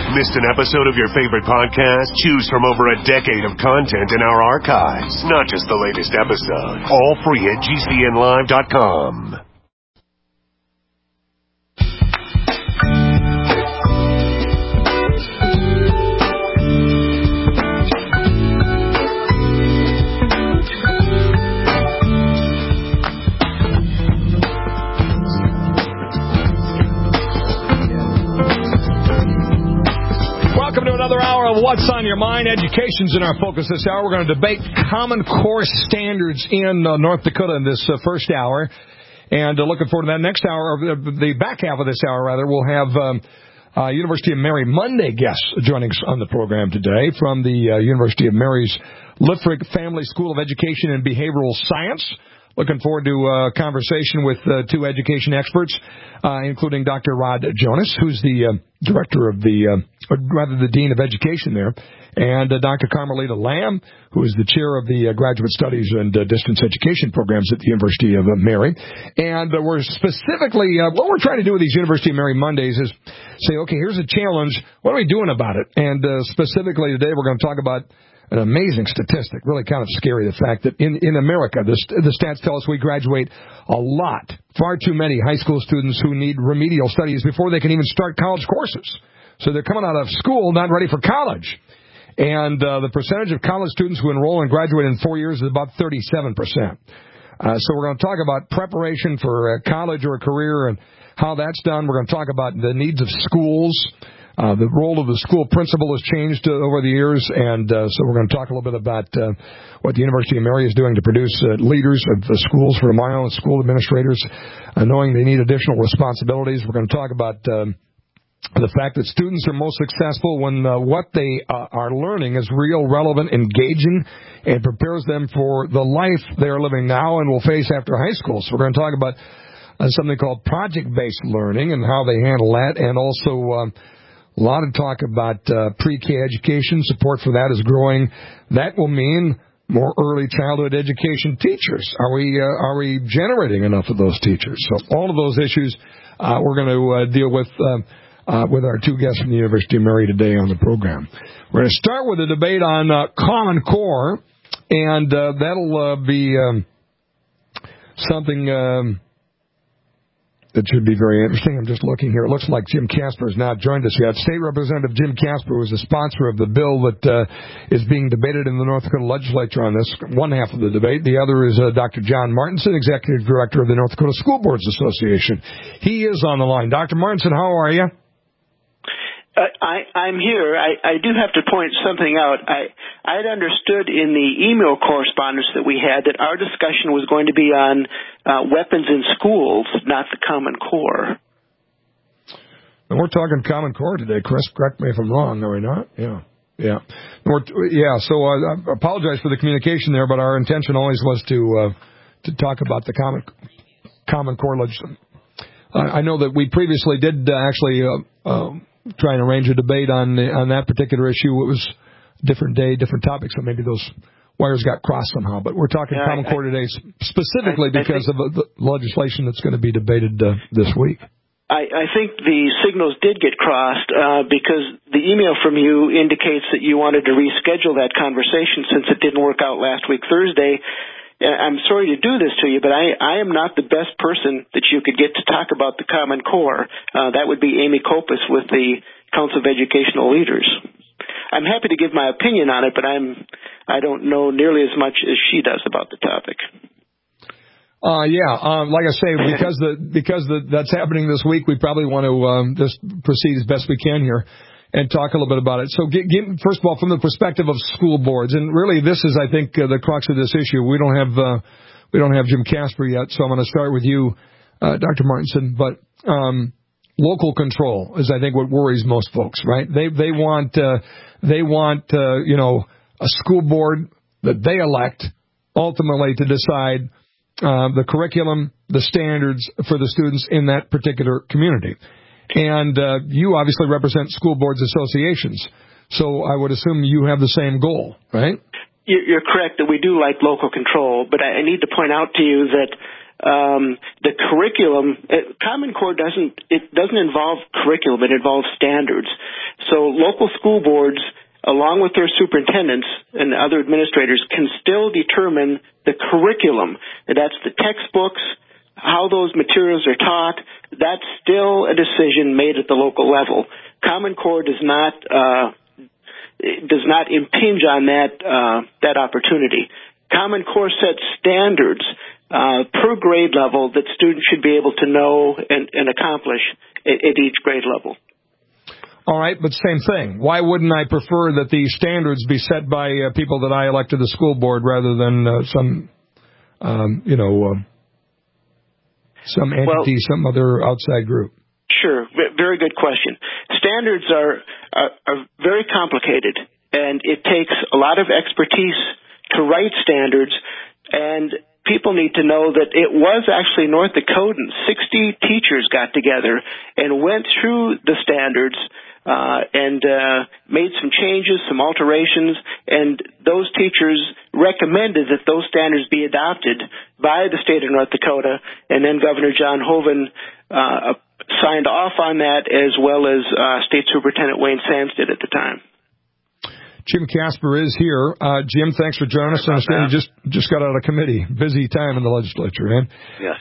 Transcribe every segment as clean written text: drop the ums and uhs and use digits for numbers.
Missed an episode of your favorite podcast? Choose from over a decade of content in our archives, not just the latest episode. All free at GCNlive.com. Welcome to another hour of What's on Your Mind. Education's in our focus this hour. We're going to debate Common Core standards in North Dakota in this first hour. And looking forward to that next hour, or the back half of this hour, rather. We'll have University of Mary Monday guests joining us on the program today from the University of Mary's Lifrick Family School of Education and Behavioral Science. Looking forward to a conversation with two education experts, including Dr. Rod Jonas, who's the director of the Dean of Education there, and Dr. Carmelita Lamb, who is the chair of the Graduate Studies and Distance Education programs at the University of Mary. And we're specifically, what we're trying to do with these University of Mary Mondays is say, okay, here's a challenge. What are we doing about it? And specifically today, we're going to talk about an amazing statistic, really kind of scary, the fact that in America, the stats tell us we graduate a lot, far too many high school students who need remedial studies before they can even start college courses. So they're coming out of school not ready for college. And the percentage of college students who enroll and graduate in 4 years is about 37%. So we're going to talk about preparation for college or a career and how that's done. We're going to talk about the needs of schools. The role of the school principal has changed over the years, and so we're going to talk a little bit about what the University of Mary is doing to produce leaders of the schools for tomorrow and school administrators, knowing they need additional responsibilities. We're going to talk about the fact that students are most successful when what they are learning is real, relevant, engaging, and prepares them for the life they are living now and will face after high school. So we're going to talk about something called project-based learning and how they handle that, and also a lot of talk about pre-K education. Support for that is growing. That will mean more early childhood education teachers. Are we generating enough of those teachers? So all of those issues we're going to deal with our two guests from the University of Mary today on the program. We're going to start with a debate on Common Core, and that'll be something that should be very interesting. I'm just looking here. It looks like Jim Casper has not joined us yet. State Representative Jim Casper was the sponsor of the bill that is being debated in the North Dakota legislature on this, one half of the debate. The other is Dr. John Martinson, Executive Director of the North Dakota School Boards Association. He is on the line. Dr. Martinson, how are you? I'm here. I do have to point something out. I had understood in the email correspondence that we had that our discussion was going to be on weapons in schools, not the Common Core. And we're talking Common Core today, Chris. Correct me if I'm wrong, are we not? Yeah. So I apologize for the communication there, but our intention always was to talk about the Common Core legislation. I know that we previously did actually try and arrange a debate on that particular issue. It was a different day, different topic, so maybe those wires got crossed somehow. But we're talking Common Core today specifically because of the legislation that's going to be debated this week. I think the signals did get crossed because the email from you indicates that you wanted to reschedule that conversation since it didn't work out last week, Thursday. I'm sorry to do this to you, but I am not the best person that you could get to talk about the Common Core. That would be Amy Kopis with the Council of Educational Leaders. I'm happy to give my opinion on it, but I don't know nearly as much as she does about the topic. Like I say, because that's happening this week, we probably want to just proceed as best we can here and talk a little bit about it. So, first of all, from the perspective of school boards, and really this is, I think, the crux of this issue. We don't have Jim Casper yet, so I'm going to start with you, Dr. Martinson. But local control is, I think, what worries most folks, right? They want a school board that they elect ultimately to decide the curriculum, the standards for the students in that particular community. And you obviously represent school boards associations, so I would assume you have the same goal, right? You're correct that we do like local control, but I need to point out to you that The curriculum, Common Core doesn't involve curriculum, it involves standards. So local school boards, along with their superintendents and other administrators, can still determine the curriculum. That's the textbooks, how those materials are taught. That's still a decision made at the local level. Common Core does not impinge on that opportunity. Common Core sets standards per grade level that students should be able to know and accomplish at each grade level. All right, but same thing. Why wouldn't I prefer that these standards be set by people that I elect to the school board rather than some entity, some other outside group? Sure, very good question. Standards are very complicated, and it takes a lot of expertise to write standards, and people need to know that it was actually North Dakotan. 60 teachers got together and went through the standards and made some changes, some alterations, and those teachers recommended that those standards be adopted by the state of North Dakota, and then Governor John Hoeven signed off on that, as well as State Superintendent Wayne Sandstead at the time. Jim Casper is here. Jim, thanks for joining us. I understand you just got out of committee. Busy time in the legislature, man. Yes.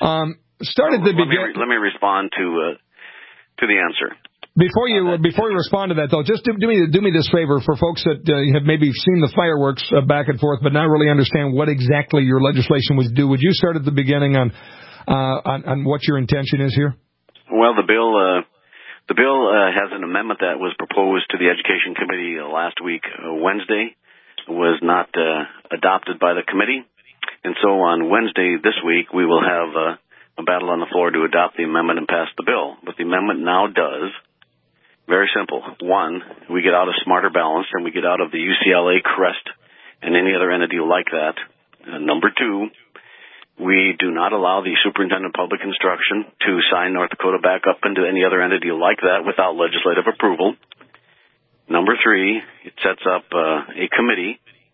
Let me respond to the answer. Before you respond to that, though, just do me this favor for folks that have maybe seen the fireworks back and forth, but not really understand what exactly your legislation would do. Would you start at the beginning on what your intention is here? Well, the bill has an amendment that was proposed to the Education Committee last week, Wednesday. Was not adopted by the committee, and so on Wednesday this week we will have a battle on the floor to adopt the amendment and pass the bill. What the amendment now does, very simple. One, we get out of Smarter Balance, and we get out of the UCLA CREST and any other entity like that. Number two, we do not allow the Superintendent of Public Instruction to sign North Dakota back up into any other entity like that without legislative approval. Number three, it sets up a committee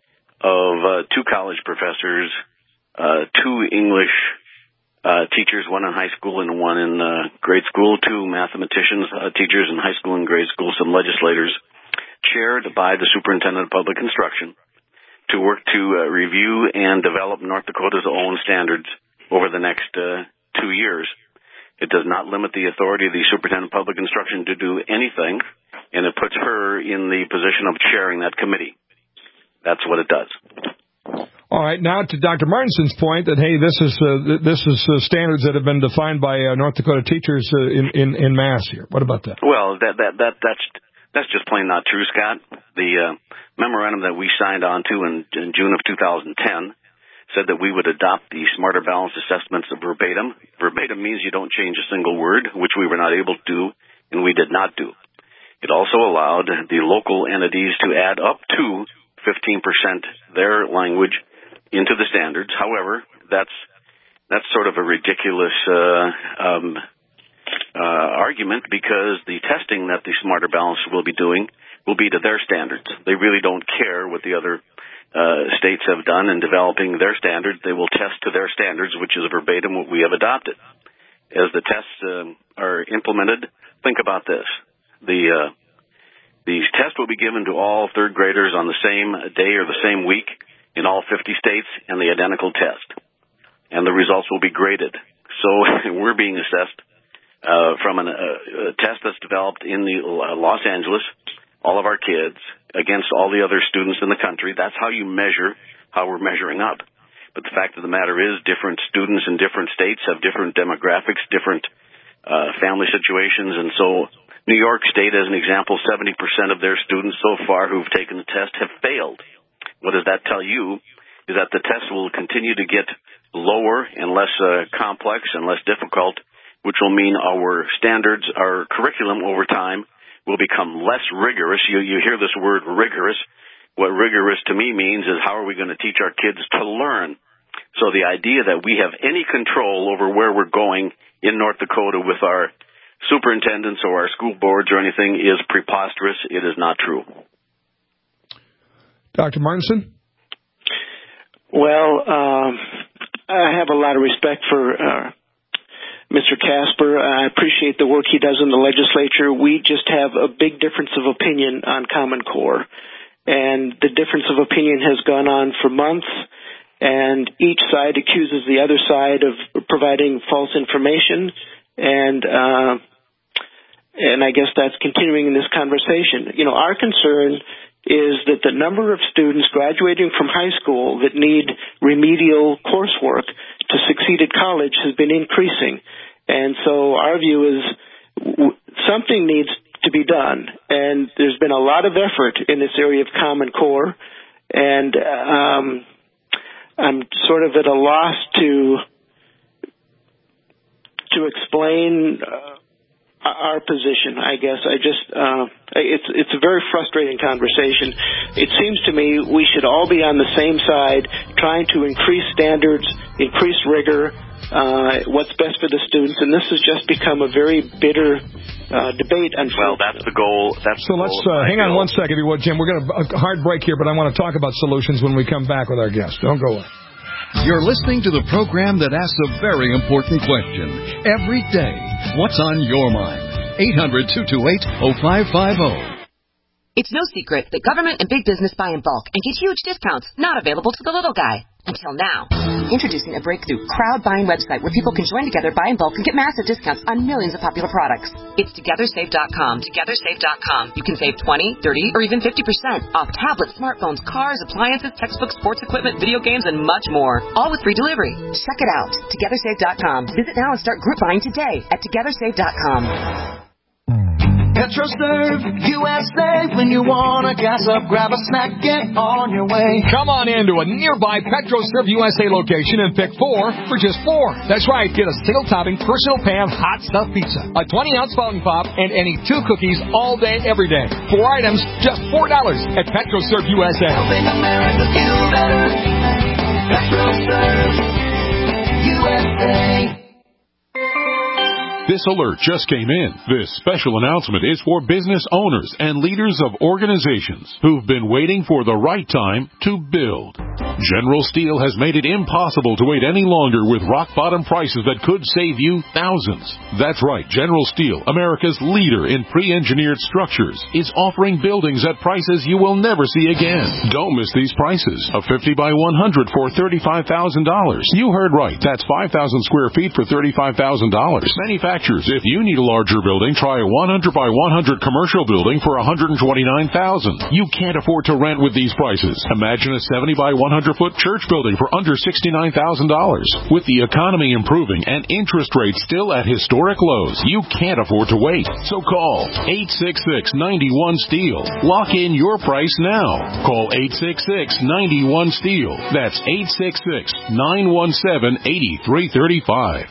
of 2 college professors, 2 English teachers, 1 in high school and 1 in grade school, 2 mathematicians, teachers in high school and grade school, some legislators, chaired by the Superintendent of Public Instruction, to work to review and develop North Dakota's own standards over the next 2 years. It does not limit the authority of the Superintendent of Public Instruction to do anything, and it puts her in the position of chairing that committee. That's what it does. All right, now to Dr. Martinson's point that, hey, this is standards that have been defined by North Dakota teachers in mass here. What about that? Well, that's just plain not true, Scott. The memorandum that we signed on to in June of 2010 said that we would adopt the Smarter Balance assessments verbatim. Verbatim means you don't change a single word, which we were not able to do, and we did not do. It also allowed the local entities to add up to 15% their language into the standards. However, that's sort of a ridiculous argument, because the testing that the Smarter Balance will be doing will be to their standards. They really don't care what the other states have done in developing their standards. They will test to their standards, which is verbatim what we have adopted. As the tests are implemented, think about this. The test will be given to all third graders on the same day or the same week in all 50 states, and the identical test. And the results will be graded. So we're being assessed from a test that's developed in Los Angeles, all of our kids, against all the other students in the country. That's how you measure how we're measuring up. But the fact of the matter is, different students in different states have different demographics, different family situations, and so New York State, as an example, 70% of their students so far who've taken the test have failed. What does that tell you? Is that the test will continue to get lower and less complex and less difficult, which will mean our standards, our curriculum over time will become less rigorous. You hear this word rigorous. What rigorous to me means is, how are we going to teach our kids to learn? So the idea that we have any control over where we're going in North Dakota with our superintendents or our school boards or anything is preposterous. It is not true. Dr. Martinson? Well, I have a lot of respect for Mr. Casper. I appreciate the work he does in the legislature. We just have a big difference of opinion on Common Core. And the difference of opinion has gone on for months, and each side accuses the other side of providing false information, and I guess that's continuing in this conversation. You know, our concern is that the number of students graduating from high school that need remedial coursework to succeed at college has been increasing. And so our view is something needs to be done. And there's been a lot of effort in this area of Common Core. And I'm sort of at a loss to explain our position, I guess. It's a very frustrating conversation. It seems to me we should all be on the same side, trying to increase standards, increase rigor, what's best for the students, and this has just become a very bitter debate. Well, that's the goal. So let's hang on one second, if you would, Jim. We're going to a hard break here, but I want to talk about solutions when we come back with our guest. Don't go away. You're listening to the program that asks a very important question every day. What's on your mind? 800-228-0550. It's no secret that government and big business buy in bulk and get huge discounts not available to the little guy. Until now. Introducing a breakthrough crowd buying website where people can join together, buy in bulk, and get massive discounts on millions of popular products. It's TogetherSave.com. TogetherSave.com. You can save 20, 30, or even 50% off tablets, smartphones, cars, appliances, textbooks, sports equipment, video games, and much more. All with free delivery. Check it out. TogetherSave.com. Visit now and start group buying today at TogetherSave.com. PetroServe USA. When you want to gas up, grab a snack, get on your way. Come on into a nearby PetroServe USA location and pick 4 for just $4. That's right. Get a single-topping, personal pan hot stuffed pizza, a 20-ounce fountain pop, and any 2 cookies all day, every day. 4 items, just $4 at PetroServe USA. Helping America feel better. PetroServe USA. This alert just came in. This special announcement is for business owners and leaders of organizations who've been waiting for the right time to build. General Steel has made it impossible to wait any longer with rock-bottom prices that could save you thousands. That's right, General Steel, America's leader in pre-engineered structures, is offering buildings at prices you will never see again. Don't miss these prices. A 50 by 100 for $35,000. You heard right. That's 5,000 square feet for $35,000. Manufacturers, if you need a larger building, try a 100 by 100 commercial building for $129,000. You can't afford to rent with these prices. Imagine a 70 by 100-foot church building for under $69,000. With the economy improving and interest rates still at historic lows, you can't afford to wait. So call 866-91-STEEL. Lock in your price now. Call 866-91-STEEL. That's 866-917-8335.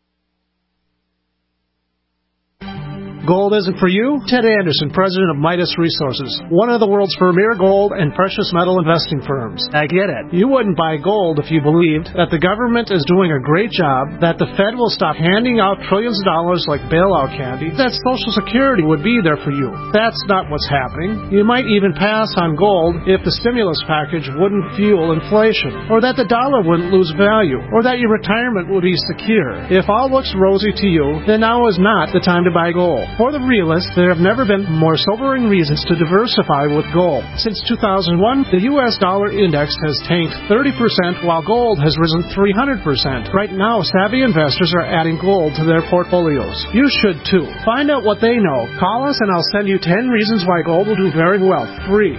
Gold isn't for you? Ted Anderson, president of Midas Resources, one of the world's premier gold and precious metal investing firms. I get it. You wouldn't buy gold if you believed that the government is doing a great job, that the Fed will stop handing out trillions of dollars like bailout candy, that Social Security would be there for you. That's not what's happening. You might even pass on gold if the stimulus package wouldn't fuel inflation, or that the dollar wouldn't lose value, or that your retirement would be secure. If all looks rosy to you, then now is not the time to buy gold. For the realists, there have never been more sobering reasons to diversify with gold. Since 2001, the U.S. dollar index has tanked 30%, while gold has risen 300%. Right now, savvy investors are adding gold to their portfolios. You should too. Find out what they know. Call us and I'll send you 10 reasons why gold will do very well. Free.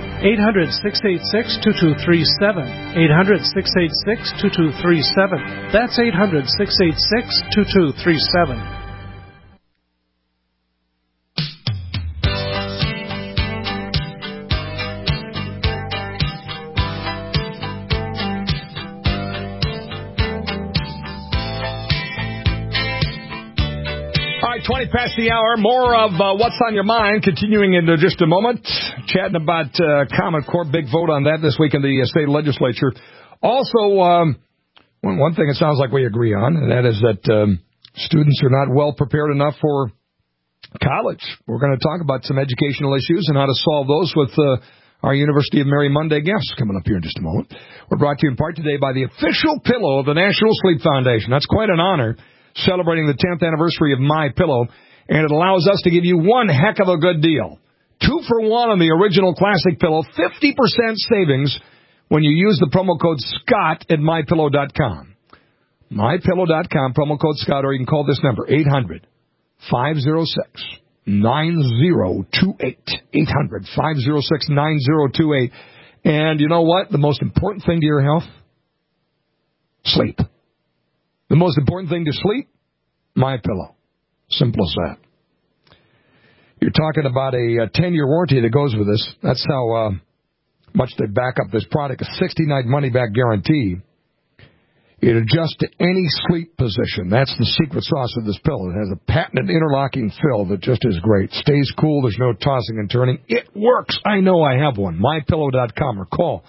800-686-2237. 800-686-2237. That's 800-686-2237. All right, 20 past the hour. More of What's on Your Mind continuing in just a moment. Chatting about Common Core. Big vote on that this week in the state legislature. Also, one thing it sounds like we agree on, and that is that students are not well prepared enough for college. We're going to talk about some educational issues and how to solve those with our University of Mary Monday guests coming up here in just a moment. We're brought to you in part today by the official pillow of the National Sleep Foundation. That's quite an honor, celebrating the 10th anniversary of My Pillow, and it allows us to give you one heck of a good deal. 2 for 1 on the original classic pillow, 50% savings when you use the promo code Scott at MyPillow.com. MyPillow.com, promo code Scott, or you can call this number, 800-506-9028. 800-506-9028. And you know what? The most important thing to your health? Sleep. The most important thing to sleep? My Pillow. Simple as that. You're talking about a 10-year warranty that goes with this. That's how much they back up this product. A 60-night money-back guarantee. It adjusts to any sleep position. That's the secret sauce of this pillow. It has a patented interlocking fill that just is great. Stays cool. There's no tossing and turning. It works. I know I have one. MyPillow.com or call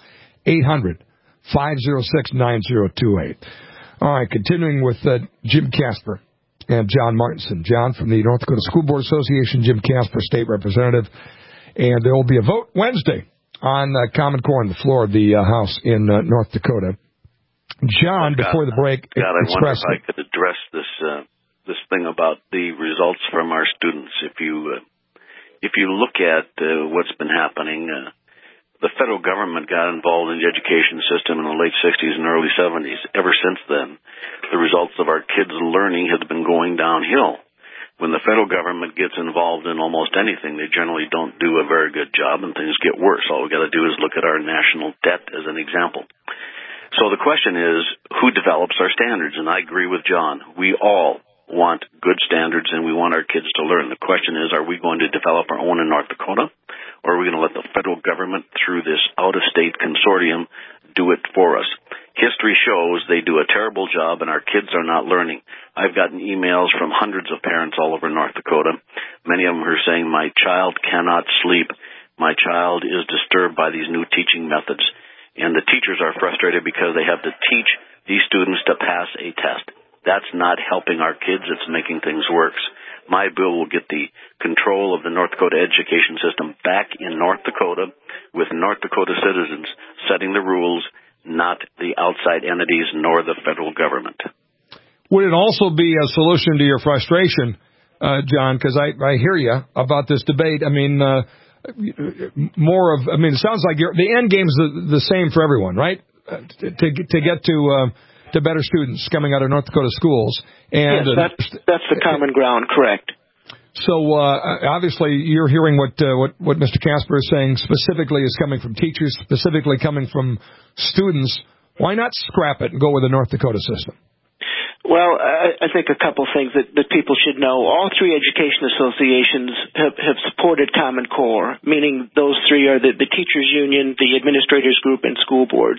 800-506-9028. All right, continuing with Jim Casper and John Martinson. John from the North Dakota School Board Association, Jim Casper, State Representative. And there will be a vote Wednesday on Common Core on the floor of the House in North Dakota. John, before the break, I wonder if I could address this thing about the results from our students. If you look at what's been happening, the federal government got involved in the education system in the late 60s and early 70s. Ever since then, the results of our kids' learning have been going downhill. When the federal government gets involved in almost anything, they generally don't do a very good job and things get worse. All we got to do is look at our national debt as an example. So the question is, who develops our standards? And I agree with John. We all want good standards, and we want our kids to learn. The question is, are we going to develop our own in North Dakota, or are we going to let the federal government, through this out-of-state consortium, do it for us? History shows they do a terrible job, and our kids are not learning. I've gotten emails from hundreds of parents all over North Dakota. Many of them are saying, my child cannot sleep. My child is disturbed by these new teaching methods. And the teachers are frustrated because they have to teach these students to pass a test. That's not helping our kids. It's making things worse. My bill will get the control of the North Dakota education system back in North Dakota with North Dakota citizens setting the rules, not the outside entities nor the federal government. Would it also be a solution to your frustration, John, because I hear you about this debate. I mean, it sounds like the end game's the same for everyone, right? To get to better students coming out of North Dakota schools. And yes, that's the common ground, correct. So obviously you're hearing what Mr. Casper is saying specifically is coming from teachers, specifically coming from students. Why not scrap it and go with the North Dakota system? Well, I think a couple things that people should know. All 3 education associations have supported Common Core, meaning those 3 are the teachers union, the administrators group, and school boards.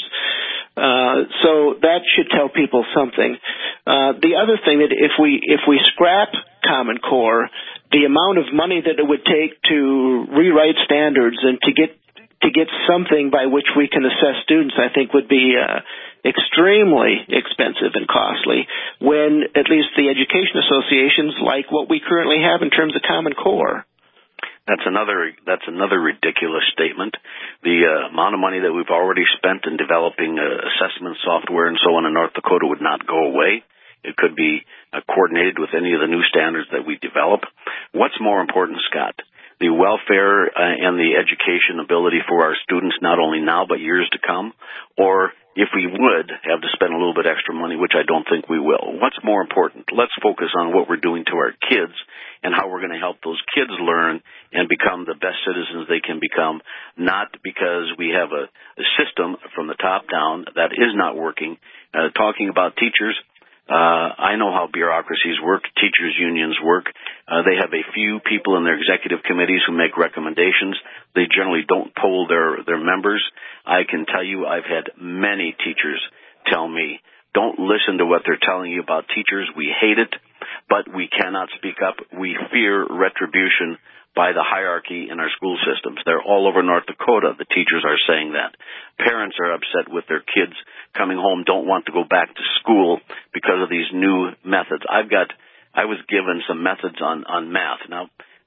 So that should tell people something. The other thing that if we scrap Common Core, the amount of money that it would take to rewrite standards and to get something by which we can assess students, I think would be extremely expensive and costly, when at least the education associations like what we currently have in terms of Common Core. That's another ridiculous statement. The amount of money that we've already spent in developing assessment software and so on in North Dakota would not go away. It could be coordinated with any of the new standards that we develop. What's more important, Scott? The welfare and the education ability for our students, not only now but years to come, or if we would have to spend a little bit extra money, which I don't think we will. What's more important? Let's focus on what we're doing to our kids and how we're going to help those kids learn and become the best citizens they can become, not because we have a system from the top down that is not working. Talking about teachers, I know how bureaucracies work, teachers' unions work. They have a few people in their executive committees who make recommendations. They generally don't poll their members. I can tell you I've had many teachers tell me, don't listen to what they're telling you about teachers. We hate it, but we cannot speak up. We fear retribution by the hierarchy in our school systems. They're all over North Dakota. The teachers are saying that. Parents are upset with their kids coming home, don't want to go back to school because of these new methods. I was given some methods on math. Now,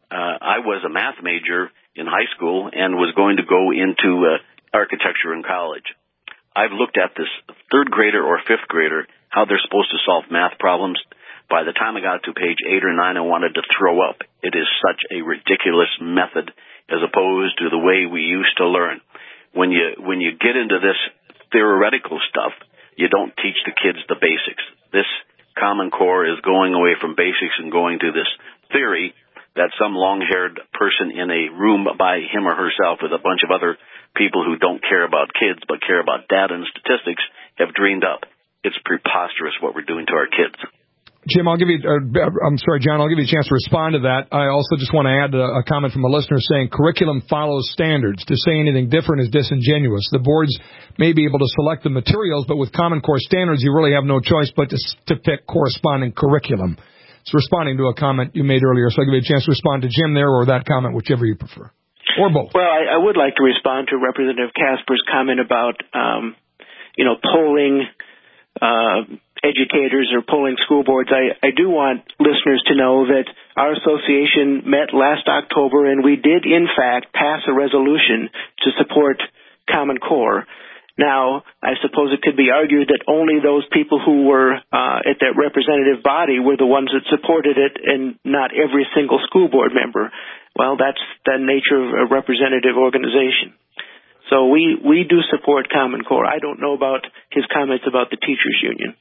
I was a math major in high school and was going to go into architecture in college. I've looked at this third grader or fifth grader, how they're supposed to solve math problems. By the time I got to page 8 or 9, I wanted to throw up. It is such a ridiculous method as opposed to the way we used to learn. When you get into this theoretical stuff, you don't teach the kids the basics. This Common Core is going away from basics and going to this theory that some long-haired person in a room by him or herself with a bunch of other people who don't care about kids but care about data and statistics have dreamed up. It's preposterous what we're doing to our kids. Jim, John, I'll give you a chance to respond to that. I also just want to add a comment from a listener saying curriculum follows standards. To say anything different is disingenuous. The boards may be able to select the materials, but with Common Core standards, you really have no choice but to pick corresponding curriculum. It's responding to a comment you made earlier, so I'll give you a chance to respond to Jim there or that comment, whichever you prefer. Or both. Well, I would like to respond to Representative Casper's comment about, polling educators or polling school boards. I do want listeners to know that our association met last October, and we did, in fact, pass a resolution to support Common Core. Now, I suppose it could be argued that only those people who were at that representative body were the ones that supported it and not every single school board member. Well, that's the nature of a representative organization. So we do support Common Core. I don't know about his comments about the teachers union.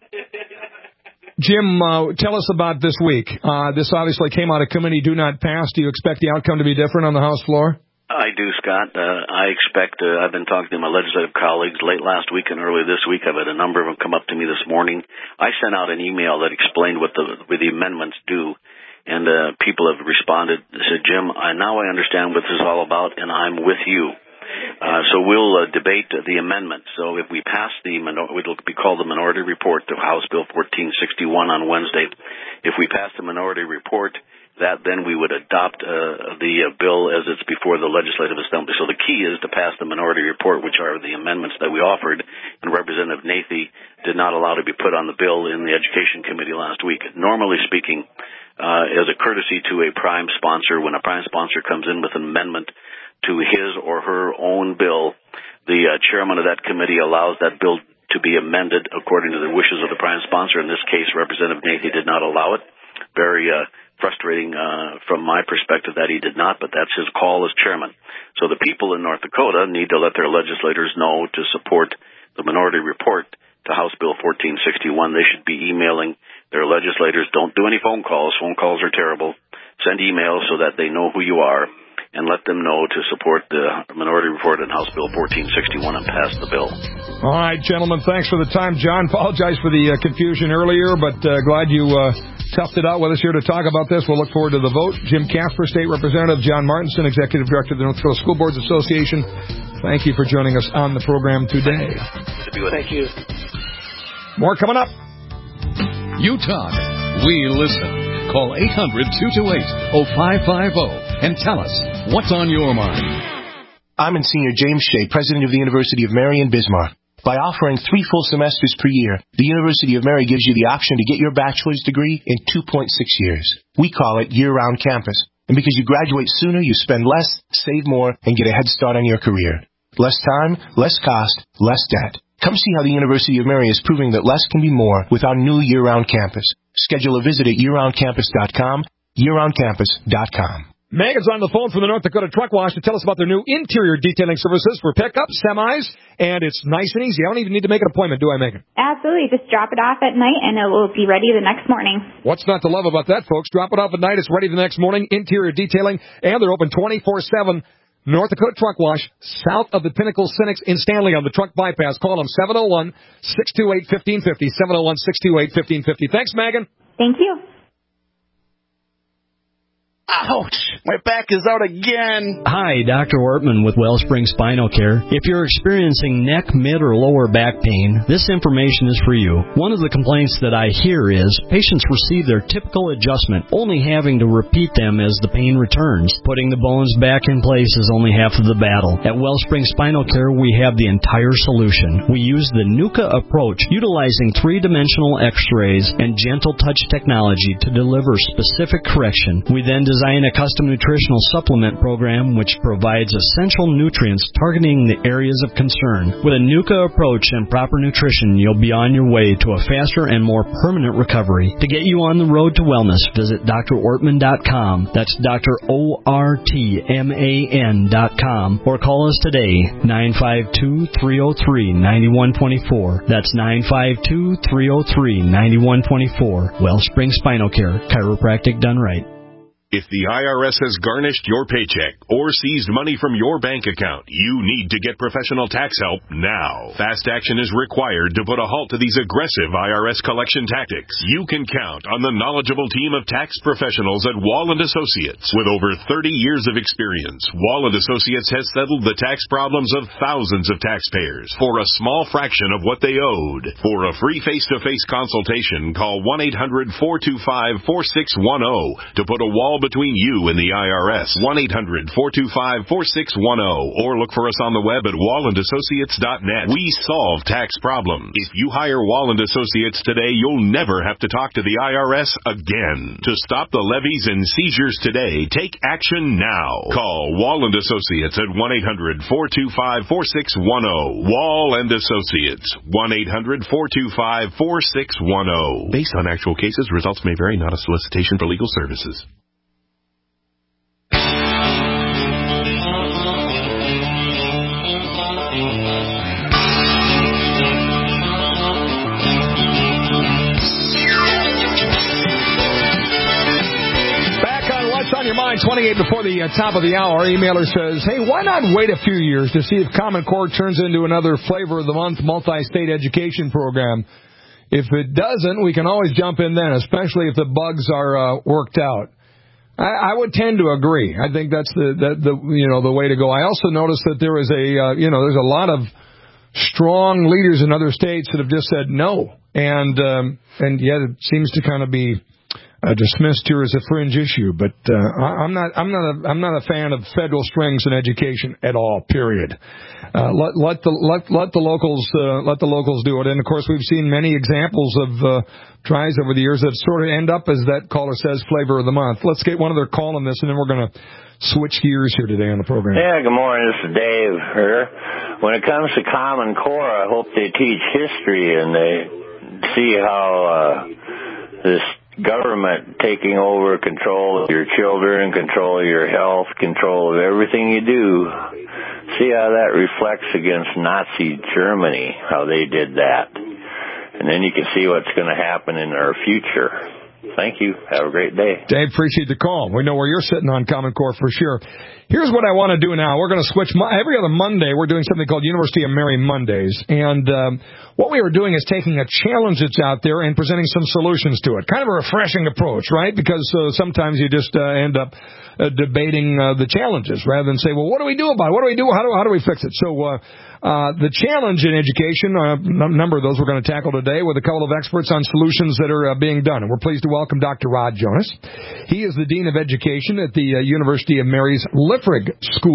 Jim, tell us about this week. This obviously came out of committee, do not pass. Do you expect the outcome to be different on the House floor? I do, Scott. I expect, I've been talking to my legislative colleagues late last week and early this week. I've had a number of them come up to me this morning. I sent out an email that explained what the amendments do, and people have responded and said, Jim, now I understand what this is all about, and I'm with you. So we'll debate the amendment. So if we pass it'll be called the Minority Report to House Bill 1461 on Wednesday. If we pass the Minority Report, that then we would adopt the bill as it's before the Legislative Assembly. So the key is to pass the Minority Report, which are the amendments that we offered, and Representative Nathy did not allow to be put on the bill in the Education Committee last week. Normally speaking, as a courtesy to a prime sponsor, when a prime sponsor comes in with an amendment to his or her own bill, the chairman of that committee allows that bill to be amended according to the wishes of the prime sponsor. In this case, Representative Nathy did not allow it. Very frustrating from my perspective that he did not, but that's his call as chairman. So the people in North Dakota need to let their legislators know to support the Minority Report to House Bill 1461. They should be emailing their legislators. Don't do any phone calls. Phone calls are terrible. Send emails so that they know who you are, and let them know to support the Minority Report in House Bill 1461 and pass the bill. All right, gentlemen, thanks for the time. John, apologize for the confusion earlier, but glad you toughed it out with us here to talk about this. We'll look forward to the vote. Jim Casper, State Representative, John Martinson, Executive Director of the North Dakota School Boards Association. Thank you for joining us on the program today. Thank you. More coming up. You talk, we listen. Call 800-228-0550 and tell us what's on your mind. I'm Monsignor James Shea, President of the University of Mary in Bismarck. By offering 3 full semesters per year, the University of Mary gives you the option to get your bachelor's degree in 2.6 years. We call it year-round campus. And because you graduate sooner, you spend less, save more, and get a head start on your career. Less time, less cost, less debt. Come see how the University of Mary is proving that less can be more with our new year-round campus. Schedule a visit at yearroundcampus.com, yearroundcampus.com. Megan's on the phone from the North Dakota Truck Wash to tell us about their new interior detailing services for pickups, semis, and it's nice and easy. I don't even need to make an appointment, do I, Megan? Absolutely. Just drop it off at night, and it will be ready the next morning. What's not to love about that, folks? Drop it off at night, it's ready the next morning, interior detailing, and they're open 24/7. North Dakota Truck Wash, south of the Pinnacle Cynics in Stanley on the truck bypass. Call them 701-628-1550, 701-628-1550. Thanks, Megan. Thank you. Ouch! My back is out again. Hi, Dr. Ortman with Wellspring Spinal Care. If you're experiencing neck, mid, or lower back pain, this information is for you. One of the complaints that I hear is patients receive their typical adjustment, only having to repeat them as the pain returns. Putting the bones back in place is only half of the battle. At Wellspring Spinal Care, we have the entire solution. We use the NUCA approach, utilizing 3-dimensional x-rays and gentle touch technology to deliver specific correction. We then design design a custom nutritional supplement program which provides essential nutrients targeting the areas of concern. With a NUCA approach and proper nutrition, you'll be on your way to a faster and more permanent recovery. To get you on the road to wellness, visit drortman.com. That's drortman.com. Or call us today, 952-303-9124. That's 952-303-9124. Wellspring Spinal Care, chiropractic done right. If the IRS has garnished your paycheck or seized money from your bank account, you need to get professional tax help now. Fast action is required to put a halt to these aggressive IRS collection tactics. You can count on the knowledgeable team of tax professionals at Wall & Associates. With over 30 years of experience, Wall & Associates has settled the tax problems of thousands of taxpayers for a small fraction of what they owed. For a free face-to-face consultation, call 1-800-425-4610 to put a wall between you and the IRS. 1-800-425-4610 or look for us on the web at wallandassociates.net. We solve tax problems. If you hire Wall & Associates today, you'll never have to talk to the IRS again. To stop the levies and seizures today, take action now. Call Wall & Associates at 1-800-425-4610. Wall & Associates. 1-800-425-4610. Based on actual cases, results may vary, not a solicitation for legal services. On your mind, 28 before the top of the hour. Emailer says, hey, why not wait a few years to see if Common Core turns into another Flavor of the Month multi-state education program? If it doesn't, we can always jump in then, especially if the bugs are worked out. I would tend to agree. I think that's the way to go. I also noticed that there is there's a lot of strong leaders in other states that have just said no, and yet it seems to kind of be dismissed here as a fringe issue, but I'm not a fan of federal strings in education at all. Period. Let the locals do it. And of course, we've seen many examples of tries over the years that sort of end up as that caller says, Flavor of the Month. Let's get one other call on this, and then we're going to switch gears here today on the program. Yeah, good morning. This is Dave here. When it comes to Common Core, I hope they teach history and they see how this government taking over control of your children, control of your health, control of everything you do. See how that reflects against Nazi Germany, how they did that. And then you can see what's going to happen in our future. Thank you. Have a great day. Dave, appreciate the call. We know where you're sitting on Common Core for sure. Here's what I want to do now. We're going to switch. Every other Monday, we're doing something called University of Mary Mondays. And what we are doing is taking a challenge that's out there and presenting some solutions to it. Kind of a refreshing approach, right? Because sometimes you just end up debating the challenges rather than say, well, what do we do about it? What do we do? How do we fix it? So the challenge in education, a number of those we're going to tackle today with a couple of experts on solutions that are being done. And we're pleased to welcome Dr. Rod Jonas. He is the Dean of Education at the University of Mary's Liffrig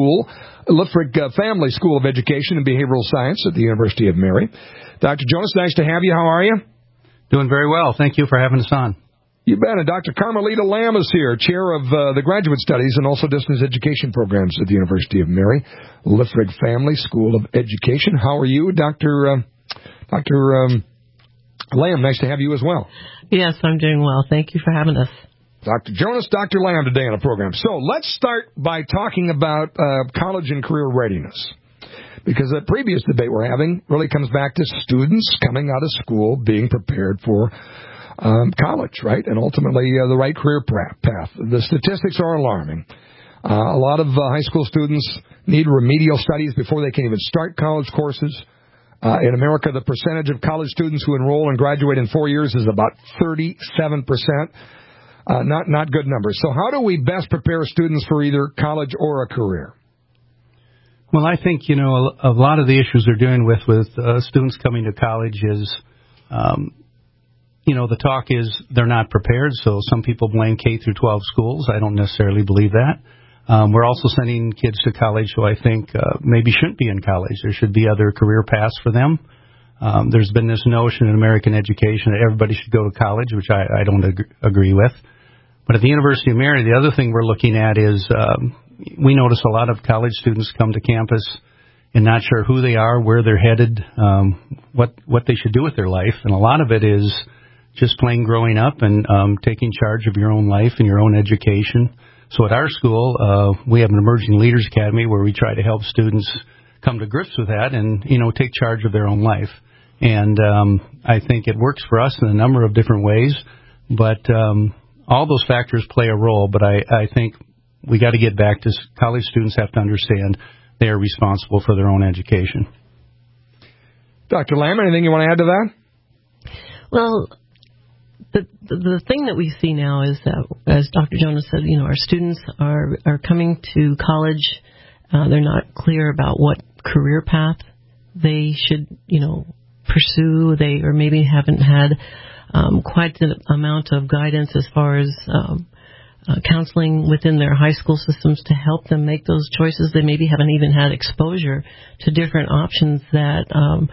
Family School of Education and Behavioral Science at the University of Mary. Dr. Jonas, nice to have you. How are you? Doing very well. Thank you for having us on. You bet. And Dr. Carmelita Lamb is here, chair of the Graduate Studies and also Distance Education Programs at the University of Mary, Liffrig Family School of Education. How are you, Dr. Lamb? Nice to have you as well. Yes, I'm doing well. Thank you for having us. Dr. Jonas, Dr. Lamb today on the program. So let's start by talking about college and career readiness. Because the previous debate we're having really comes back to students coming out of school being prepared for college, right? And ultimately the right career path. The statistics are alarming. A lot of high school students need remedial studies before they can even start college courses. In America, the percentage of college students who enroll and graduate in 4 years is about 37%. Not good numbers. So how do we best prepare students for either college or a career? Well, I think, a lot of the issues they're dealing with students coming to college is, the talk is they're not prepared. So some people blame K through 12 schools. I don't necessarily believe that. We're also sending kids to college who I think maybe shouldn't be in college. There should be other career paths for them. There's been this notion in American education that everybody should go to college, which I don't agree with. But at the University of Mary, the other thing we're looking at is we notice a lot of college students come to campus and not sure who they are, where they're headed, what they should do with their life. And a lot of it is just plain growing up and taking charge of your own life and your own education. So at our school, we have an Emerging Leaders Academy where we try to help students come to grips with that and, take charge of their own life. And I think it works for us in a number of different ways, but all those factors play a role. But I think we got to get back to college students have to understand they are responsible for their own education. Dr. Lamb, anything you want to add to that? Well, the thing that we see now is that, as Dr. Jonas said, our students are coming to college. They're not clear about what career path they should, pursue. They or maybe haven't had quite the amount of guidance as far as counseling within their high school systems to help them make those choices. They maybe haven't even had exposure to different options that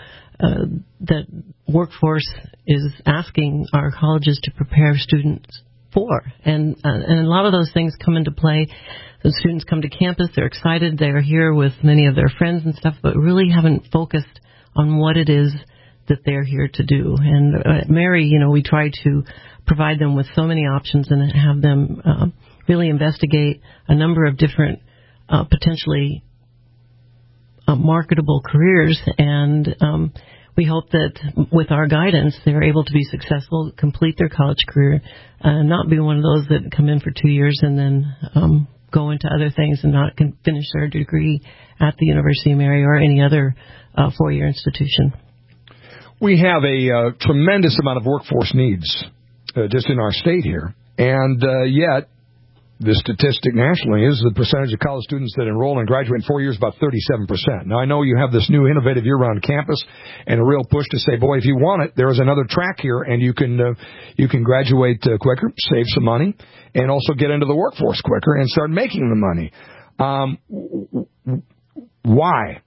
that workforce is asking our colleges to prepare students for. And a lot of those things come into play. The students come to campus, they're excited, they're here with many of their friends and stuff, but really haven't focused on what it is that they're here to do. And at Mary, we try to provide them with so many options and have them really investigate a number of different potentially marketable careers, and we hope that with our guidance they're able to be successful, complete their college career, not be one of those that come in for 2 years and then go into other things and not finish their degree at the University of Mary or any other four-year institution. We have a tremendous amount of workforce needs just in our state here, and yet the statistic nationally is the percentage of college students that enroll and graduate in 4 years about 37%. Now, I know you have this new innovative year-round campus and a real push to say, boy, if you want it, there is another track here, and you can graduate quicker, save some money, and also get into the workforce quicker and start making the money. Why?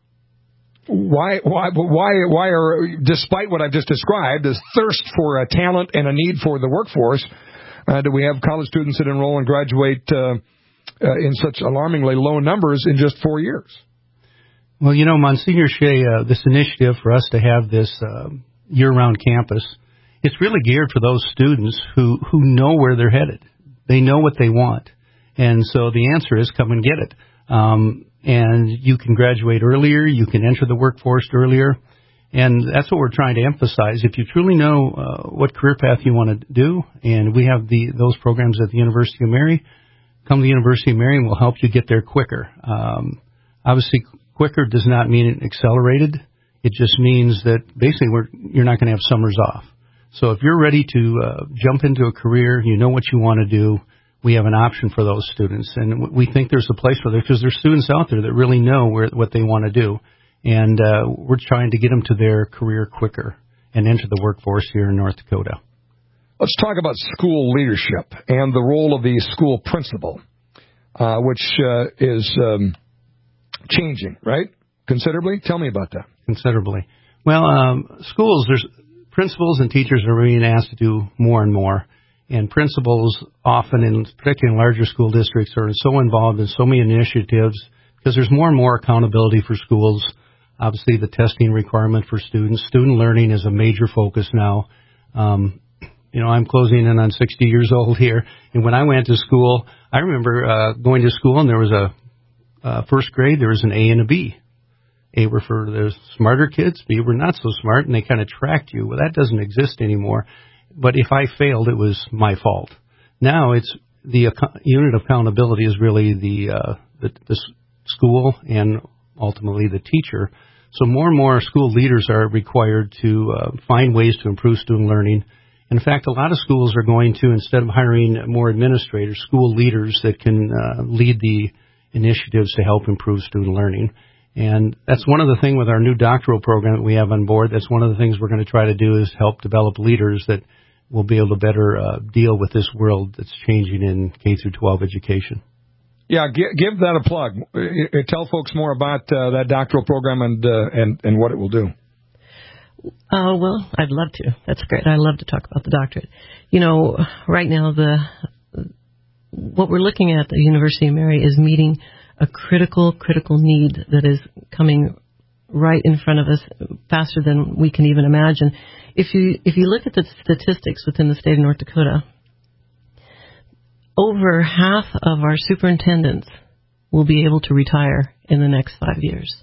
Why are, despite what I've just described, this thirst for a talent and a need for the workforce, do we have college students that enroll and graduate in such alarmingly low numbers in just 4 years? Well, Monsignor Shea, this initiative for us to have this year-round campus, it's really geared for those students who know where they're headed. They know what they want. And so the answer is come and get it. And you can graduate earlier. You can enter the workforce earlier. And that's what we're trying to emphasize. If you truly know what career path you want to do, and we have those programs at the University of Mary, come to the University of Mary and we'll help you get there quicker. Obviously, quicker does not mean accelerated. It just means that basically you're not going to have summers off. So if you're ready to jump into a career, you know what you want to do, we have an option for those students. And we think there's a place for them because there's students out there that really know what they want to do. And we're trying to get them to their career quicker and enter the workforce here in North Dakota. Let's talk about school leadership and the role of the school principal, which is changing, right? Considerably? Tell me about that. Considerably. Well, schools, there's principals and teachers are being asked to do more and more. And principals often, particularly in larger school districts, are so involved in so many initiatives because there's more and more accountability for schools. Obviously, the testing requirement for students. Student learning is a major focus now. I'm closing in on 60 years old here. And when I went to school, I remember going to school and there was a first grade, there was an A and a B. A were for the smarter kids, B were not so smart, and they kind of tracked you. Well, that doesn't exist anymore. But if I failed, it was my fault. Now it's the unit of accountability is really the school and ultimately the teacher. So more and more school leaders are required to find ways to improve student learning. In fact, a lot of schools are going to, instead of hiring more administrators, school leaders that can lead the initiatives to help improve student learning. And that's one of the things with our new doctoral program that we have on board. That's one of the things we're going to try to do is help develop leaders that will be able to better deal with this world that's changing in K through 12 education. Yeah, give that a plug. Tell folks more about that doctoral program and what it will do. Well, I'd love to. That's great. I love to talk about the doctorate. Right now what we're looking at the University of Mary is meeting a critical need that is coming right in front of us faster than we can even imagine. If you look at the statistics within the state of North Dakota, over half of our superintendents will be able to retire in the next 5 years.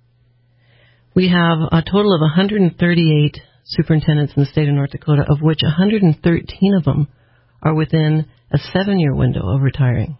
We have a total of 138 superintendents in the state of North Dakota, of which 113 of them are within a 7-year window of retiring.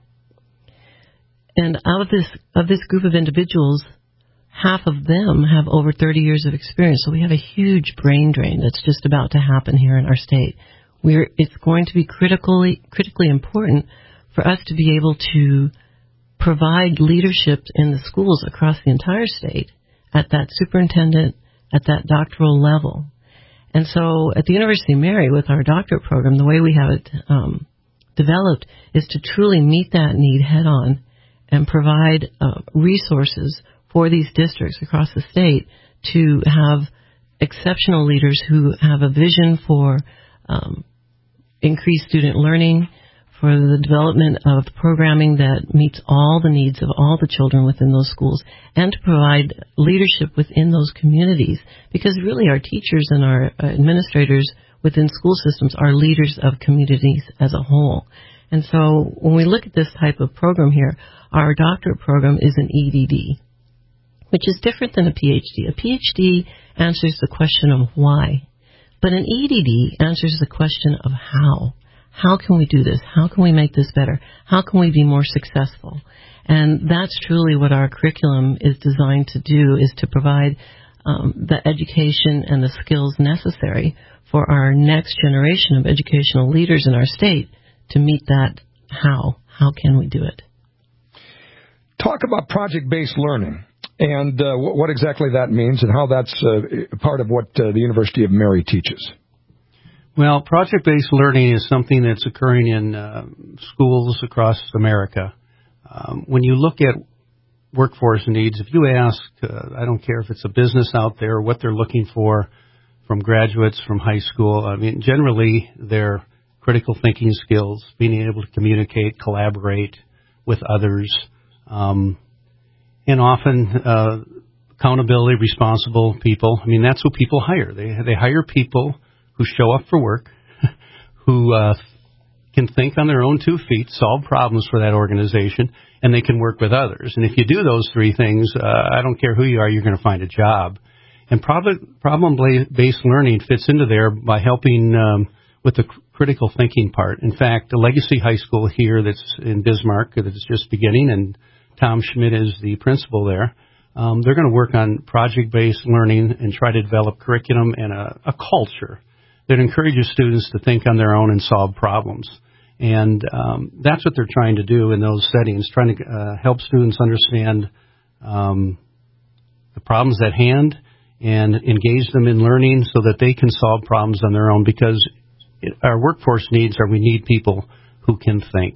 And out of this group of individuals, half of them have over 30 years of experience. So we have a huge brain drain that's just about to happen here in our state. It's going to be critically important for us to be able to provide leadership in the schools across the entire state at that superintendent, at that doctoral level. And so at the University of Mary, with our doctorate program, the way we have it developed is to truly meet that need head on and provide resources for these districts across the state to have exceptional leaders who have a vision for increased student learning, for the development of programming that meets all the needs of all the children within those schools, and to provide leadership within those communities. Because really our teachers and our administrators within school systems are leaders of communities as a whole. And so when we look at this type of program here, our doctorate program is an EDD, which is different than a PhD. A PhD answers the question of why, but an EDD answers the question of how. How can we do this? How can we make this better? How can we be more successful? And that's truly what our curriculum is designed to do, is to provide the education and the skills necessary for our next generation of educational leaders in our state to meet that how. How can we do it? Talk about project-based learning and what exactly that means and how that's part of what the University of Mary teaches. Well, project-based learning is something that's occurring in schools across America. When you look at workforce needs, if you ask, I don't care if it's a business out there, what they're looking for from graduates from high school, I mean, generally they're critical thinking skills, being able to communicate, collaborate with others, and often accountability, responsible people. I mean, that's what people hire. They hire people who show up for work, who can think on their own 2 feet, solve problems for that organization, and they can work with others. And if you do those 3 things, I don't care who you are, you're going to find a job. And problem-based learning fits into there by helping with the critical thinking part. In fact, the Legacy High School here that's in Bismarck, that's just beginning, and Tom Schmidt is the principal there, they're going to work on project-based learning and try to develop curriculum and a culture that encourages students to think on their own and solve problems. And that's what they're trying to do in those settings, trying to help students understand the problems at hand and engage them in learning so that they can solve problems on their own, because our workforce needs are we need people who can think.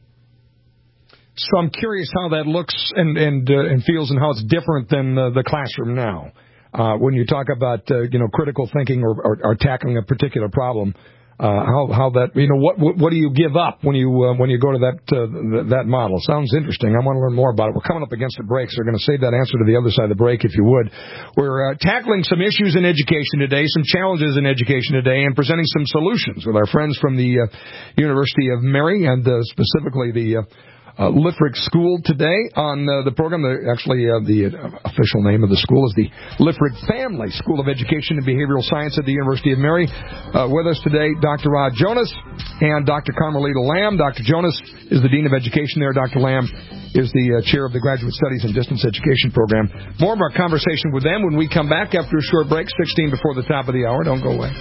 So I'm curious how that looks and feels and how it's different than the classroom now. When you talk about critical thinking or tackling a particular problem, how that what do you give up when you go to that model? Sounds interesting. I want to learn more about it. We're coming up against the break, so we're going to save that answer to the other side of the break, if you would. We're tackling some issues in education today, some challenges in education today, and presenting some solutions with our friends from the University of Mary, and specifically the Liffrick School today on the program. Actually, the official name of the school is the Liffrick Family School of Education and Behavioral Science at the University of Mary. With us today, Dr. Rod Jonas and Dr. Carmelita Lamb. Dr. Jonas is the Dean of Education there. Dr. Lamb is the Chair of the Graduate Studies and Distance Education Program. More of our conversation with them when we come back after a short break, 16 before the top of the hour. Don't go away.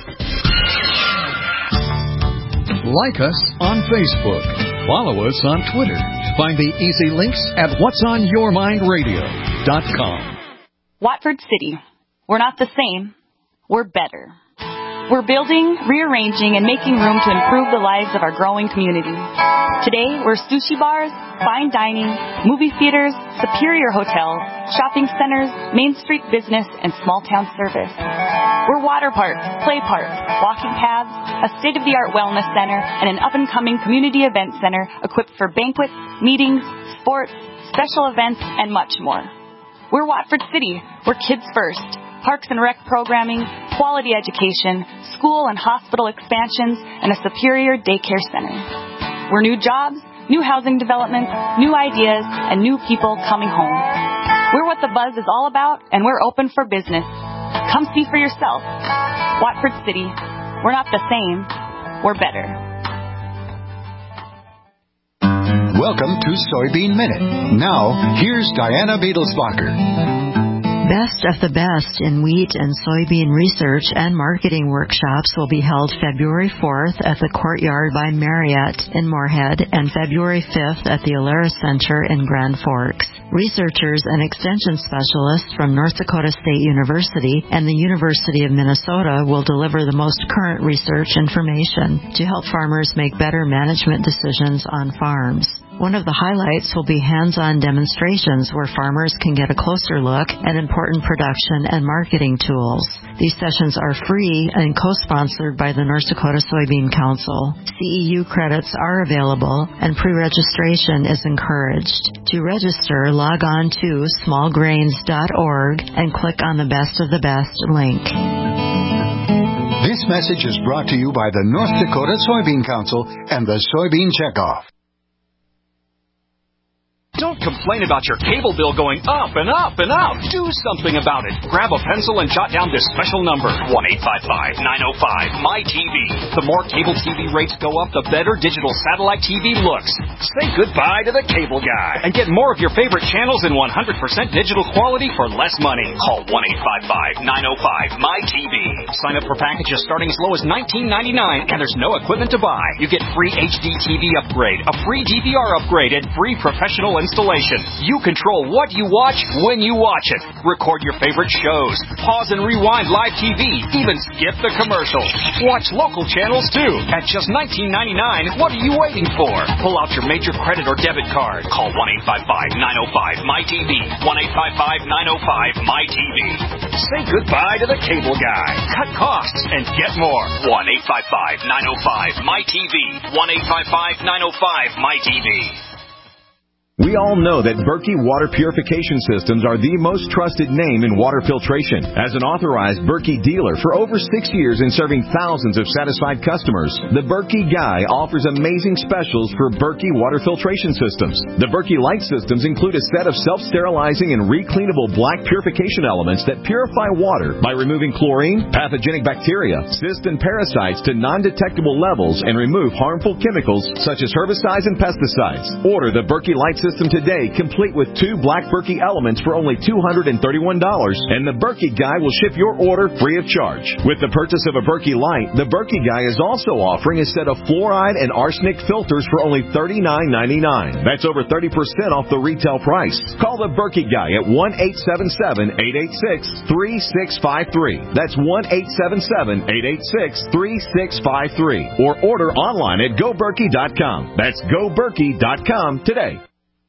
Like us on Facebook. Follow us on Twitter. Find the easy links at whatsonyourmindradio.com. Watford City. We're not the same. We're better. We're building, rearranging, and making room to improve the lives of our growing community. Today, we're sushi bars, fine dining, movie theaters, superior hotels, shopping centers, Main Street business, and small town service. We're water parks, play parks, walking paths, a state-of-the-art wellness center, and an up-and-coming community event center equipped for banquets, meetings, sports, special events, and much more. We're Watford City. We're kids first. Parks and rec programming, quality education, school and hospital expansions, and a superior daycare center. We're new jobs, new housing developments, new ideas, and new people coming home. We're what the buzz is all about, and we're open for business. Come see for yourself. Watford City. We're not the same. We're better. Welcome to Soybean Minute. Now, here's Diana Beadlesbacher. Best of the Best in Wheat and Soybean Research and Marketing Workshops will be held February 4th at the Courtyard by Marriott in Moorhead and February 5th at the Alaris Center in Grand Forks. Researchers and extension specialists from North Dakota State University and the University of Minnesota will deliver the most current research information to help farmers make better management decisions on farms. One of the highlights will be hands-on demonstrations where farmers can get a closer look at important production and marketing tools. These sessions are free and co-sponsored by the North Dakota Soybean Council. CEU credits are available and pre-registration is encouraged. To register, log on to smallgrains.org and click on the Best of the Best link. This message is brought to you by the North Dakota Soybean Council and the Soybean Checkoff. Don't complain about your cable bill going up and up and up. Do something about it. Grab a pencil and jot down this special number, 1-855-905-MyTV. The more cable TV rates go up, the better digital satellite TV looks. Say goodbye to the cable guy and get more of your favorite channels in 100% digital quality for less money. Call 1-855-905-MyTV. Sign up for packages starting as low as $19.99, and there's no equipment to buy. You get free HD TV upgrade, a free DVR upgrade, and free professional installation. You control what you watch when you watch it. Record your favorite shows. Pause and rewind live TV. Even skip the commercials. Watch local channels too. At just $19.99, what are you waiting for? Pull out your major credit or debit card. Call 1-855-905-MyTV. 1-855-905-MyTV. Say goodbye to the cable guy. Cut costs and get more. 1-855-905-MyTV. 1-855-905-MyTV. We all know that Berkey Water Purification Systems are the most trusted name in water filtration. As an authorized Berkey dealer for over 6 years and serving thousands of satisfied customers, the Berkey Guy offers amazing specials for Berkey water filtration systems. The Berkey Light systems include a set of self-sterilizing and recleanable black purification elements that purify water by removing chlorine, pathogenic bacteria, cysts, and parasites to non-detectable levels and remove harmful chemicals such as herbicides and pesticides. Order the Berkey Light system today, complete with 2 black Berkey elements for only $231, and the Berkey Guy will ship your order free of charge. With the purchase of a Berkey Light, the Berkey Guy is also offering a set of fluoride and arsenic filters for only $39.99. That's over 30% off the retail price. Call the Berkey Guy at 1-877-886-3653. That's 1-877-886-3653. Or order online at GoBerkey.com. That's GoBerkey.com today.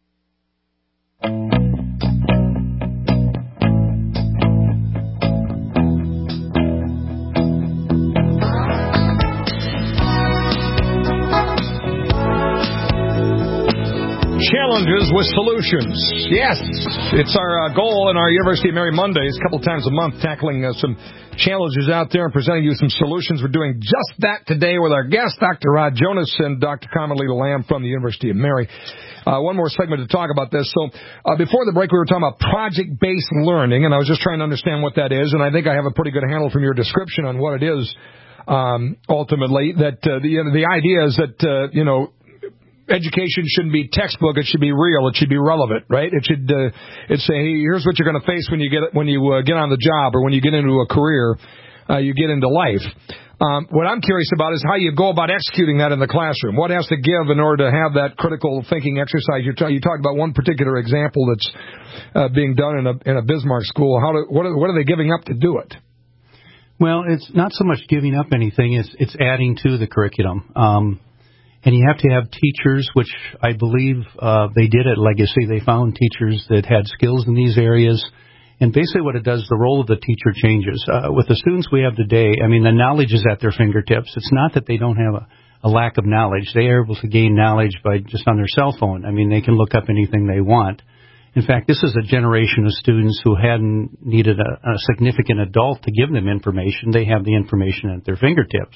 Challenges with solutions. Yes, it's our goal in our University of Mary Mondays, a couple times a month, tackling some challenges out there and presenting you some solutions. We're doing just that today with our guests, Dr. Rod Jonas and Dr. Carmelita Lamb from the University of Mary. One more segment to talk about this. So before the break, we were talking about project-based learning, and I was just trying to understand what that is, and I think I have a pretty good handle from your description on what it is ultimately. That the idea is that, education shouldn't be textbook. It should be real. It should be relevant, right? It should it's say, hey, here's what you're going to face when you get on the job or when you get into a career, you get into life. What I'm curious about is how you go about executing that in the classroom. What has to give in order to have that critical thinking exercise? You talked about one particular example that's being done in a Bismarck school. What are they giving up to do it? Well, it's not so much giving up anything. It's adding to the curriculum. And you have to have teachers, which I believe they did at Legacy. They found teachers that had skills in these areas, And basically what it does, the role of the teacher changes. With the students we have today, I mean, the knowledge is at their fingertips. It's not that they don't have a lack of knowledge. They are able to gain knowledge by just on their cell phone. I mean, they can look up anything they want. In fact, this is a generation of students who hadn't needed a significant adult to give them information. They have the information at their fingertips.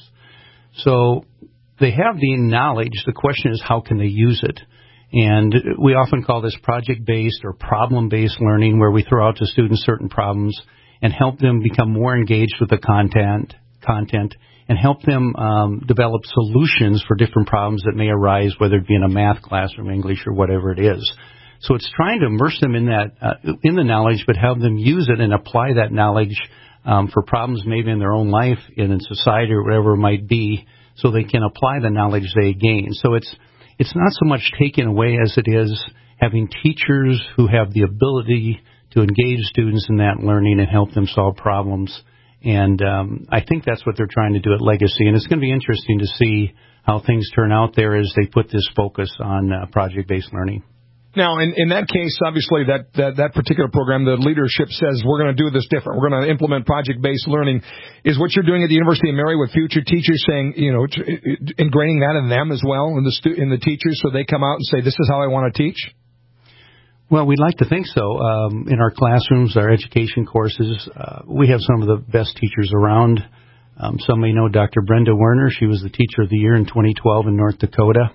So they have the knowledge. The question is, how can they use it? And we often call this project-based or problem-based learning, where we throw out to students certain problems and help them become more engaged with the content and help them develop solutions for different problems that may arise, whether it be in a math class or English or whatever it is. So it's trying to immerse them in that, in the knowledge, but have them use it and apply that knowledge for problems maybe in their own life, in society, or whatever it might be, so they can apply the knowledge they gain. So it's not so much taken away as it is having teachers who have the ability to engage students in that learning and help them solve problems. And I think that's what they're trying to do at Legacy. And it's going to be interesting to see how things turn out there as they put this focus on project-based learning. Now, in that case, obviously, that particular program, the leadership says we're going to do this different. We're going to implement project-based learning. Is what you're doing at the University of Mary with future teachers saying, ingraining that in them as well, in the teachers, so they come out and say, this is how I want to teach? Well, we'd like to think so. In our classrooms, our education courses, we have some of the best teachers around. Some may know Dr. Brenda Werner. She was the Teacher of the Year in 2012 in North Dakota.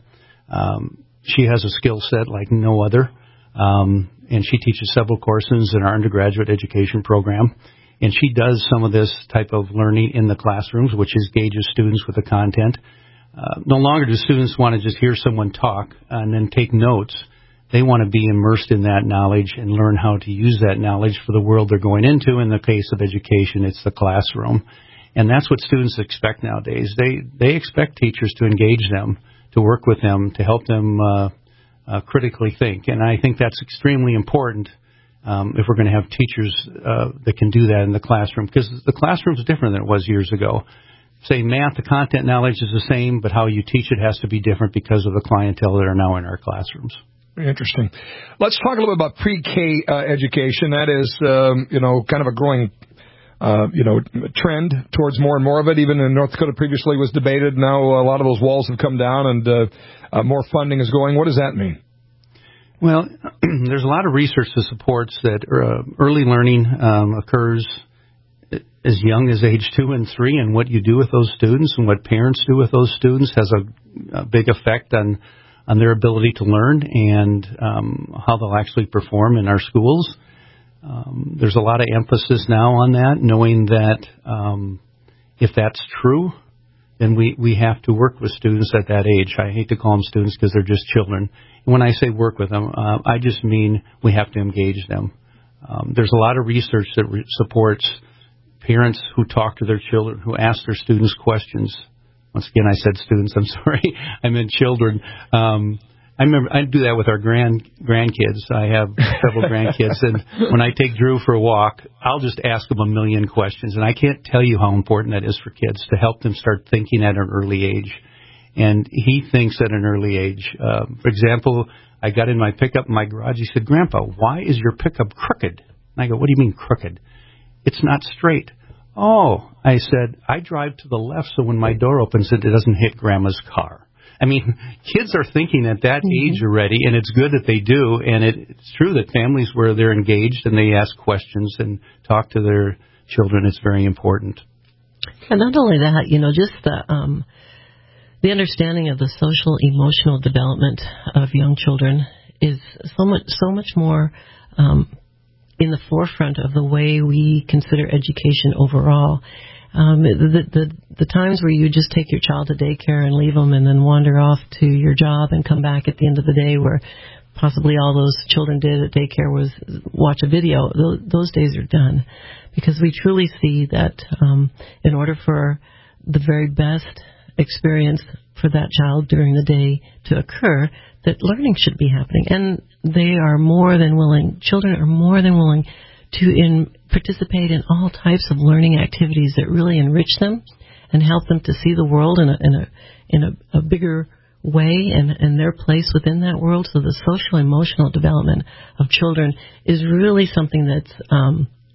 She has a skill set like no other, and she teaches several courses in our undergraduate education program. And she does some of this type of learning in the classrooms, which engages students with the content. No longer do students want to just hear someone talk and then take notes. They want to be immersed in that knowledge and learn how to use that knowledge for the world they're going into. In the case of education, it's the classroom. And that's what students expect nowadays. They expect teachers to engage them, to work with them, to help them critically think. And I think that's extremely important if we're going to have teachers that can do that in the classroom, because the classroom is different than it was years ago. Say math, the content knowledge is the same, but how you teach it has to be different because of the clientele that are now in our classrooms. Interesting. Let's talk a little bit about pre-K education. That is, kind of a growing trend towards more and more of it. Even in North Dakota previously was debated. Now a lot of those walls have come down and more funding is going. What does that mean? Well, there's a lot of research that supports that early learning occurs as young as age 2 and 3, and what you do with those students and what parents do with those students has a big effect on their ability to learn and how they'll actually perform in our schools. There's a lot of emphasis now on that, knowing that if that's true, then we have to work with students at that age. I hate to call them students because they're just children. And when I say work with them, I just mean we have to engage them. There's a lot of research that supports parents who talk to their children, who ask their students questions. Once again, I said students. I'm sorry. I meant children. I remember I do that with our grandkids. I have several grandkids, and when I take Drew for a walk, I'll just ask them a million questions. And I can't tell you how important that is for kids to help them start thinking at an early age. And he thinks at an early age. For example, I got in my pickup in my garage. He said, "Grandpa, why is your pickup crooked?" And I go, "What do you mean crooked?" "It's not straight." "Oh," I said, "I drive to the left so when my door opens it doesn't hit Grandma's car." I mean, kids are thinking at that age already, and it's good that they do. And it's true that families where they're engaged and they ask questions and talk to their children, it's very important. And not only that, just the understanding of the social emotional development of young children is so much more in the forefront of the way we consider education overall. The times where you just take your child to daycare and leave them and then wander off to your job and come back at the end of the day where possibly all those children did at daycare was watch a video, those days are done. Because we truly see that in order for the very best experience for that child during the day to occur, that learning should be happening. And they are more than willing, children are more than willing to participate in all types of learning activities that really enrich them and help them to see the world in a bigger way and their place within that world. So the social emotional development of children is really something that's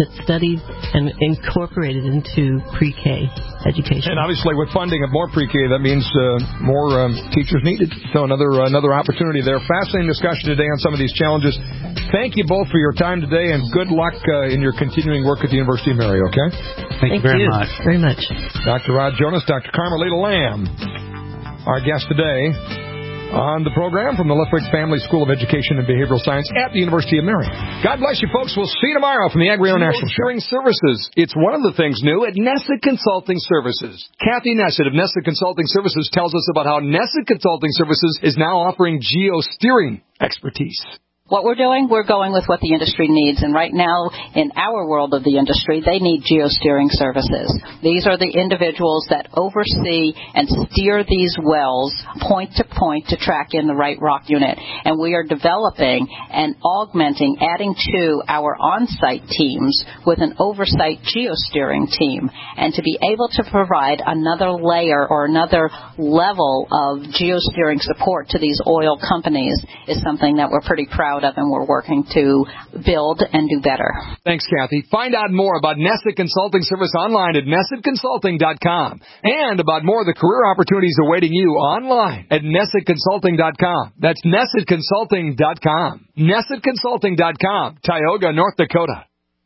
that's studied and incorporated into pre-K education. And obviously, with funding of more pre-K, that means more teachers needed. So another opportunity there. Fascinating discussion today on some of these challenges. Thank you both for your time today, and good luck in your continuing work at the University of Mary, okay? Thank you very much. Very much. Dr. Rod Jonas, Dr. Carmelita Lamb, our guest today on the program from the Lithwick Family School of Education and Behavioral Science at the University of Mary. God bless you, folks. We'll see you tomorrow from the Agri International Sharing Services. It's one of the things new at Nessa Consulting Services. Kathy Nessett of Nessa Consulting Services tells us about how Nessa Consulting Services is now offering geosteering expertise. What we're doing, we're going with what the industry needs. And right now, in our world of the industry, they need geosteering services. These are the individuals that oversee and steer these wells point to point to track in the right rock unit. And we are developing and augmenting, adding to our on-site teams with an oversight geosteering team. And to be able to provide another layer or another level of geosteering support to these oil companies is something that we're pretty proud of, and we're working to build and do better. Thanks, Kathy. Find out more about Nessa Consulting Service online at NessaConsulting.com and about more of the career opportunities awaiting you online at NessaConsulting.com. That's NessaConsulting.com. NessaConsulting.com, Tioga, North Dakota.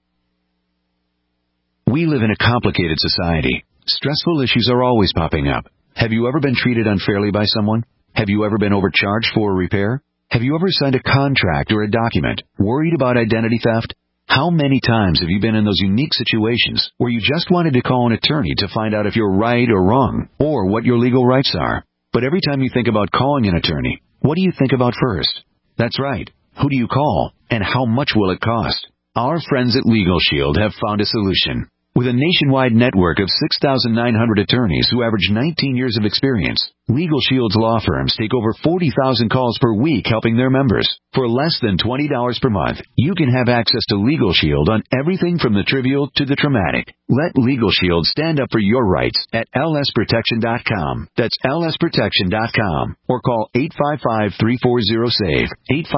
We live in a complicated society. Stressful issues are always popping up. Have you ever been treated unfairly by someone? Have you ever been overcharged for a repair? Have you ever signed a contract or a document worried about identity theft? How many times have you been in those unique situations where you just wanted to call an attorney to find out if you're right or wrong or what your legal rights are? But every time you think about calling an attorney, what do you think about first? That's right. Who do you call, and how much will it cost? Our friends at Legal Shield have found a solution. With a nationwide network of 6,900 attorneys who average 19 years of experience, Legal Shield's law firms take over 40,000 calls per week helping their members. For less than $20 per month, you can have access to Legal Shield on everything from the trivial to the traumatic. Let Legal Shield stand up for your rights at lsprotection.com. That's lsprotection.com. Or call 855-340-SAVE,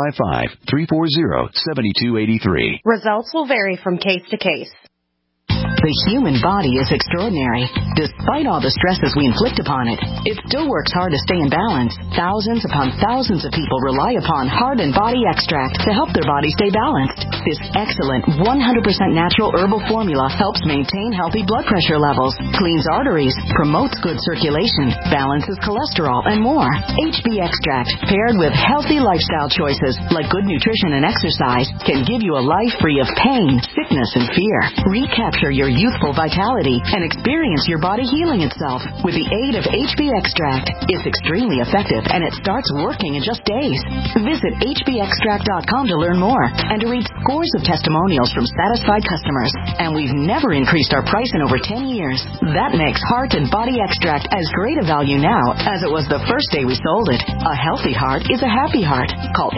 855-340-7283. Results will vary from case to case. The human body is extraordinary. Despite all the stresses we inflict upon it, it still works hard to stay in balance. Thousands upon thousands of people rely upon Heart and Body Extract to help their body stay balanced. This excellent 100% natural herbal formula helps maintain healthy blood pressure levels, cleans arteries, promotes good circulation, balances cholesterol, and more. HB Extract, paired with healthy lifestyle choices like good nutrition and exercise, can give you a life free of pain, sickness, and fear. Recapture your youthful vitality and experience your body healing itself with the aid of HB Extract. It's extremely effective, and it starts working in just days. Visit hbextract.com to learn more and to read scores of testimonials from satisfied customers. And we've never increased our price in over 10 years. That makes Heart and Body Extract as great a value now as it was the first day we sold it. A healthy heart is a happy heart. Call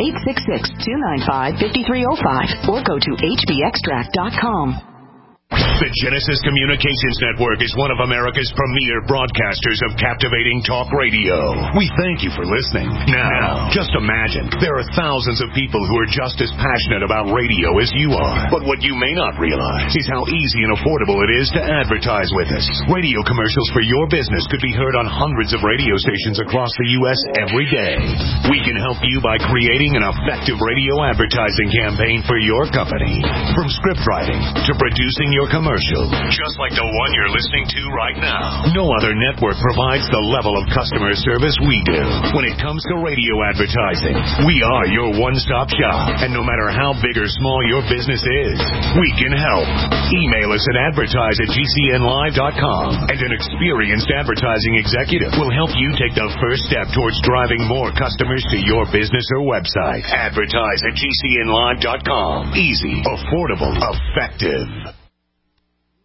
866-295-5305 or go to hbextract.com. The Genesis Communications Network is one of America's premier broadcasters of captivating talk radio. We thank you for listening. Now, just imagine, there are thousands of people who are just as passionate about radio as you are. But what you may not realize is how easy and affordable it is to advertise with us. Radio commercials for your business could be heard on hundreds of radio stations across the U.S. every day. We can help you by creating an effective radio advertising campaign for your company. From script writing to producing your commercial, just like the one you're listening to right now. No other network provides the level of customer service we do. When it comes to radio advertising, we are your one-stop shop. And no matter how big or small your business is, we can help. Email us at advertise@gcnlive.com, and an experienced advertising executive will help you take the first step towards driving more customers to your business or website. Advertise@gcnlive.com. Easy, affordable, effective.